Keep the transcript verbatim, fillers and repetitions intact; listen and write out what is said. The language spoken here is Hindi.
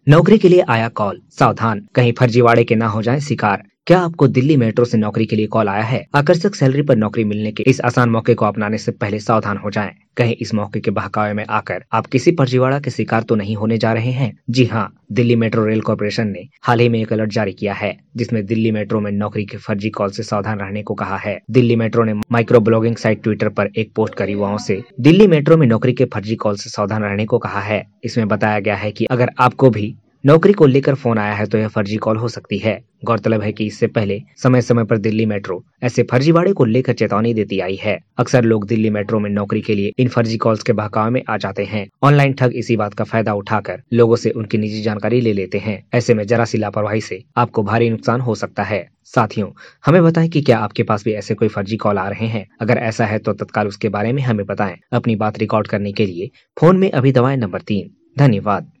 नौकरी के लिए आया कॉल, सावधान कहीं फर्जीवाड़े के ना हो जाएं शिकार। क्या आपको दिल्ली मेट्रो से नौकरी के लिए कॉल आया है? आकर्षक सैलरी पर नौकरी मिलने के इस आसान मौके को अपनाने से पहले सावधान हो जाएं। कहीं इस मौके के बहकावे में आकर आप किसी फर्जीवाड़ा के शिकार तो नहीं होने जा रहे हैं। जी हाँ, दिल्ली मेट्रो रेल कॉर्पोरेशन ने हाल ही में एक अलर्ट जारी किया है, जिसमें दिल्ली मेट्रो में नौकरी के फर्जी कॉल से सावधान रहने को कहा है। दिल्ली मेट्रो ने माइक्रो ब्लॉगिंग साइट ट्विटर पर एक पोस्ट कर युवाओं से दिल्ली मेट्रो में नौकरी के फर्जी कॉल से सावधान रहने को कहा है। इसमें बताया गया है कि अगर आपको भी नौकरी को लेकर फोन आया है तो यह फर्जी कॉल हो सकती है। गौरतलब है कि इससे पहले समय समय पर दिल्ली मेट्रो ऐसे फर्जीवाड़े को लेकर चेतावनी देती आई है। अक्सर लोग दिल्ली मेट्रो में नौकरी के लिए इन फर्जी कॉल्स के बहकावे में आ जाते हैं। ऑनलाइन ठग इसी बात का फायदा उठाकर लोगों से उनकी निजी जानकारी ले लेते हैं। ऐसे में जरा सी लापरवाही से आपको भारी नुकसान हो सकता है। साथियों, हमें बताएं कि क्या आपके पास भी ऐसे कोई फर्जी कॉल आ रहे हैं। अगर ऐसा है तो तत्काल उसके बारे में हमें बताएं। अपनी बात रिकॉर्ड करने के लिए फोन में अभी दबाएं नंबर तीन। धन्यवाद।